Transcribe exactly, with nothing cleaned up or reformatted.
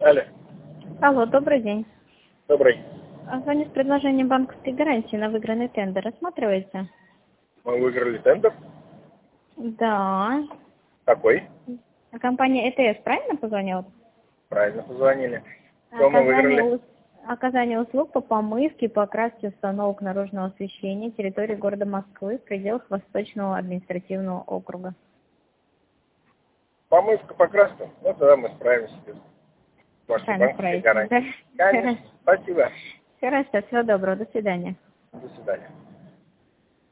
Алло. Алло, добрый день. Добрый. А Звоню с предложением банковской гарантии на выигранный тендер. Рассматриваете? Мы выиграли тендер. Да. Какой? А компания ЭТС правильно позвонила? Правильно позвонили. Что мы Оказание, выиграли? ус- оказание услуг по помывке и покраске установок наружного освещения территории города Москвы в пределах Восточного административного округа. Помывка, покраска. Ну, тогда мы справимся без вашей Правильно банковской справитесь, да? гарантии. Конечно. Спасибо. Хорошо, всего доброго, до свидания. До свидания.